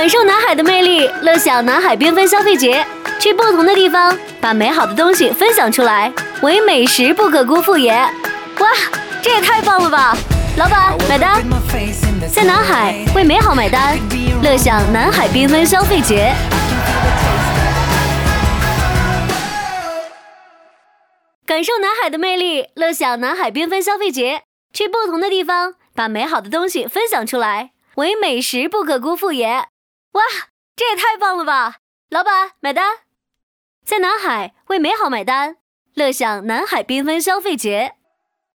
感受南海的魅力，乐享南海缤纷消费节。去不同的地方，把美好的东西分享出来，唯美食不可辜负也。哇，这也太棒了吧！老板，买单！在南海为美好买单，乐享南海缤纷消费节。感受南海的魅力，乐享南海缤纷消费节。去不同的地方，把美好的东西分享出来，唯美食不可辜负也。哇，这也太棒了吧！老板，买单！在南海为美好买单，乐享南海缤纷消费节。